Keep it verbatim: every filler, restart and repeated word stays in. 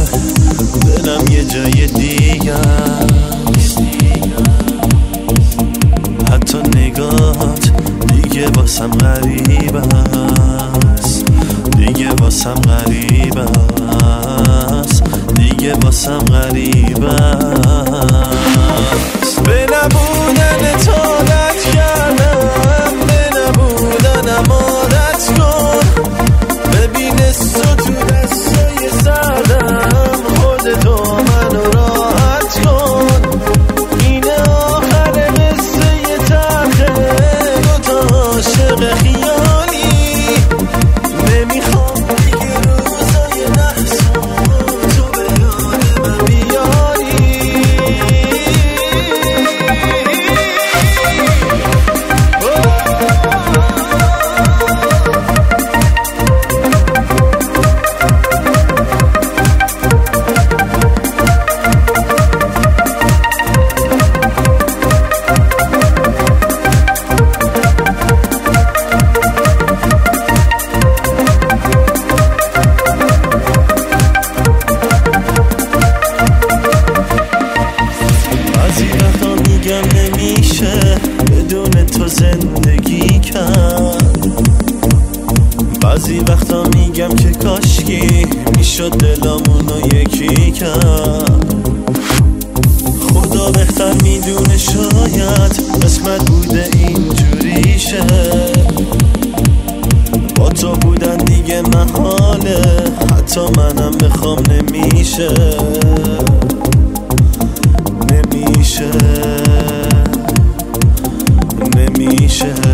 دلم یه جای دیگه است، حتی نگات دیگه واسم غریب است، دیگه واسم غریب است، دیگه واسم غریب است. به نبودن تو عادت کردم، به نبودنم عادت کن، ببین تو تو دستای سردم، خودتو منو راحت کن. اینه آخر قصه تلخه دوتا عاشق خیالی، نمیخوام دیگه روزای نحسم تو به یاد من بیاری. نمیشه بدون تو زندگی کرد، بعضی وقتا میگم که کاشکی میشد دلامونو یکی کرد. خدا بهتر میدونه، شاید قسمت بوده اینجوریشه، با تو بودن دیگه محاله، حتی منم بخوام نمیشه نمیشه نمیشه